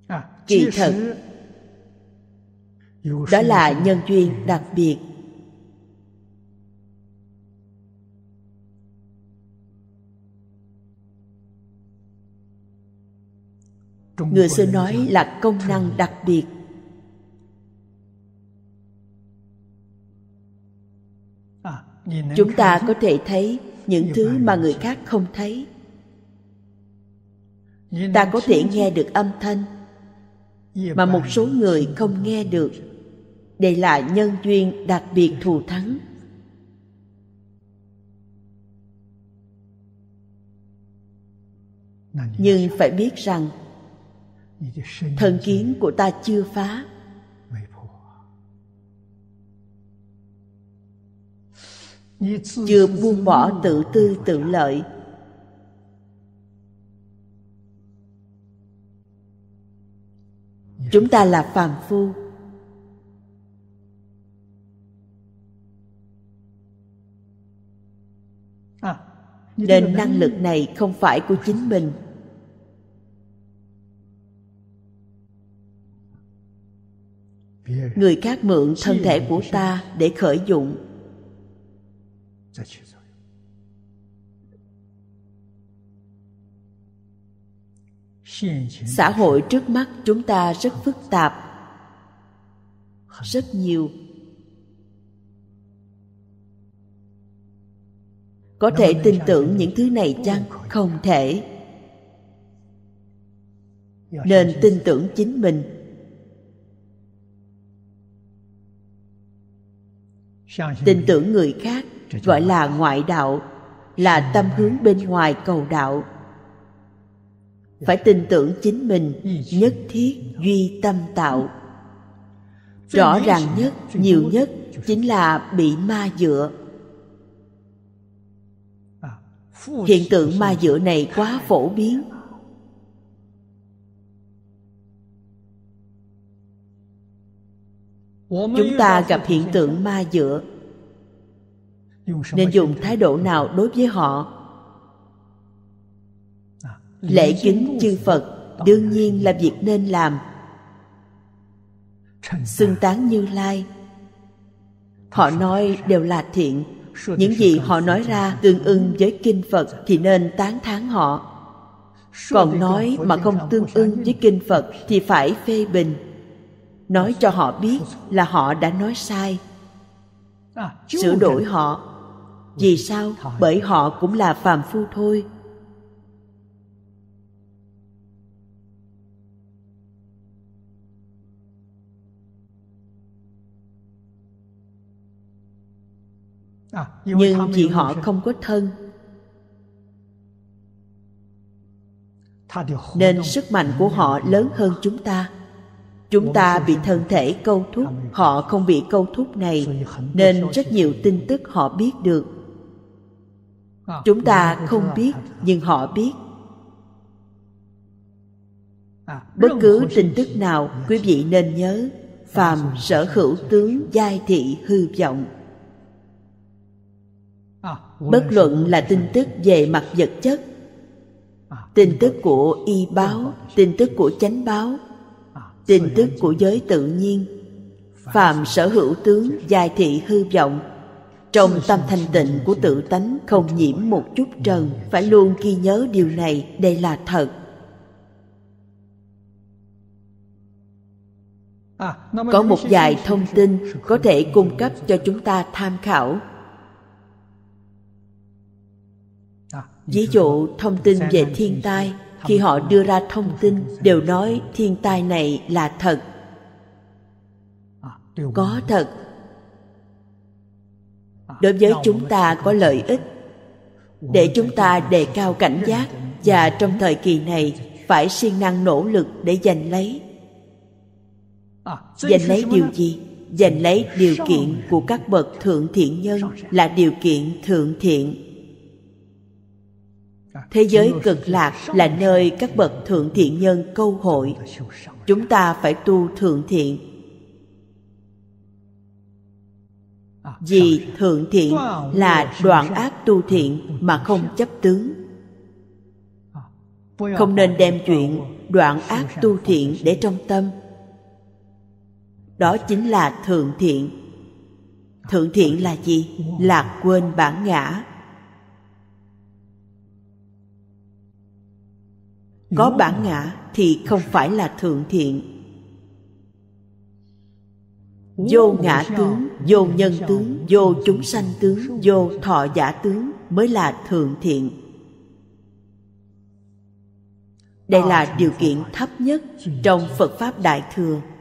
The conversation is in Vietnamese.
Kỳ thật, đó là nhân duyên đặc biệt. Người xưa nói là công năng đặc biệt. Chúng ta có thể thấy những thứ mà người khác không thấy. Ta có thể nghe được âm thanh mà một số người không nghe được. Đây là nhân duyên đặc biệt thù thắng. Nhưng phải biết rằng thân kiến của ta chưa phá. Chưa buông bỏ tự tư tự lợi. Chúng ta là phàm phu. Nên năng lực này không phải của chính mình. Người khác mượn thân thể của ta để khởi dụng. Xã hội trước mắt chúng ta rất phức tạp, rất nhiều. Có thể tin tưởng những thứ này chăng? Không thể. Nên tin tưởng chính mình. Tin tưởng người khác gọi là ngoại đạo, là tâm hướng bên ngoài cầu đạo. Phải tin tưởng chính mình, nhất thiết duy tâm tạo. Rõ ràng nhất, nhiều nhất chính là bị ma dựa. Hiện tượng ma dựa này quá phổ biến. Chúng ta gặp hiện tượng ma dựa, nên dùng thái độ nào đối với họ? Lễ kính chư Phật đương nhiên là việc nên làm. Xưng tán Như Lai, họ nói đều là thiện. Những gì họ nói ra tương ưng với kinh Phật thì nên tán thán họ. Còn nói mà không tương ưng với kinh Phật thì phải phê bình. Nói cho họ biết là họ đã nói sai, sửa đổi họ. Vì sao? Bởi họ cũng là phàm phu thôi. Nhưng vì họ không có thân, nên sức mạnh của họ lớn hơn chúng ta. Chúng ta bị thân thể câu thúc, họ không bị câu thúc này, nên rất nhiều tin tức họ biết được. Chúng ta không biết, nhưng họ biết. Bất cứ tin tức nào, quý vị nên nhớ, phàm sở hữu tướng giai thị hư vọng. Bất luận là tin tức về mặt vật chất, tin tức của y báo, tin tức của chánh báo, tin tức của giới tự nhiên, phàm sở hữu tướng giai thị hư vọng. Trong tâm thanh tịnh của tự tánh không nhiễm một chút trần. Phải luôn ghi nhớ điều này, đây là thật. Có một vài thông tin có thể cung cấp cho chúng ta tham khảo. Ví dụ thông tin về thiên tai, khi họ đưa ra thông tin đều nói thiên tai này là thật. Có thật. Đối với chúng ta có lợi ích, để chúng ta đề cao cảnh giác, và trong thời kỳ này phải siêng năng nỗ lực để giành lấy. Giành lấy điều gì? Giành lấy điều kiện của các bậc thượng thiện nhân, là điều kiện thượng thiện. Thế giới cực lạc là nơi các bậc thượng thiện nhân câu hội. Chúng ta phải tu thượng thiện. Vì thượng thiện là đoạn ác tu thiện mà không chấp tướng. Không nên đem chuyện đoạn ác tu thiện để trong tâm. Đó chính là thượng thiện. Thượng thiện là gì? Lạc quên bản ngã. Có bản ngã thì không phải là thượng thiện. Vô ngã tướng, vô nhân tướng, vô chúng sanh tướng, vô thọ giả tướng mới là thượng thiện. Đây là điều kiện thấp nhất trong Phật Pháp Đại Thừa.